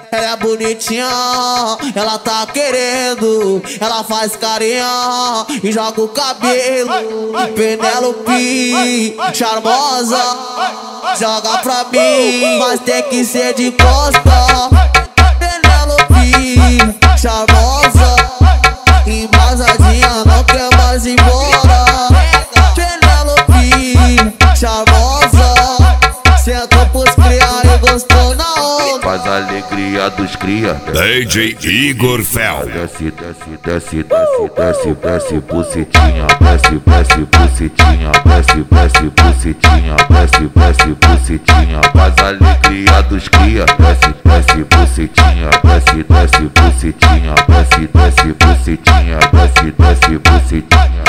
Ela é bonitinha, ela tá querendo. Ela faz carinha e joga o cabelo. Penélope, charmosa, joga pra mim, mas tem que ser de costa. Penélope, charmosa, embasadinha, não quer mais ir embora. Penélope, charmosa, sentou pros cria e gostou na onda. Faz a alegria dos cria. DJ Igor Fel. Desce, desce, desce, desce, desce, desce, bucetinha, desce, desce, bucetinha, desce, desce, bucetinha, desce, desce, bucetinha. Faz a alegria dos cria. Desce, desce, bucetinha, desce, desce, bucetinha, desce, desce, bucetinha, desce, desce, bucetinha.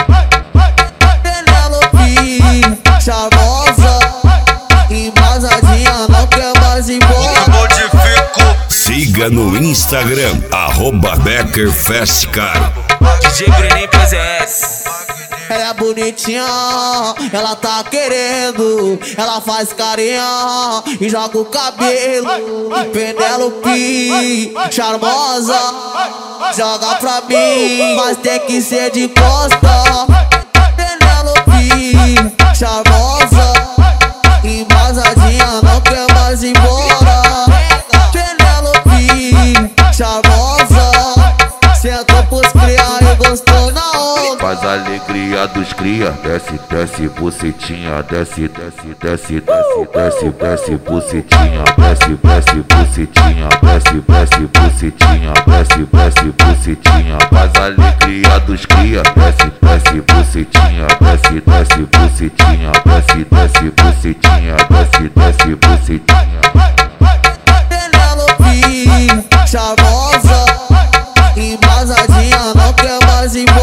Penélope, charmosa, embasadinha, não quer mais ir embora. Siga no Instagram, @BeckerFestCar. DJ Brenem PZS. Ela é bonitinha, ela tá querendo. Ela faz carinha e joga o cabelo. Penélope, charmosa, joga pra mim, mas tem que ser de costa. Penélope, charmosa, embasadinha, não quer mais ir embora. Penélope, charmosa, sentou pros cria e gostou na onda. Faz a alegria dos cria. Desce, desce, bucetinha, desce, desce, desce, desce, desce, desce, bucetinha, desce, desce, bucetinha, desce, desce, bucetinha, desce, desce, bucetinha. Faz a alegria dos cria. Desce, desce, bucetinha, desce, desce, bucetinha, desce, desce, bucetinha, desce, desce, bucetinha. Penélope, charmosa, embasadinha, não quer mais ir embora.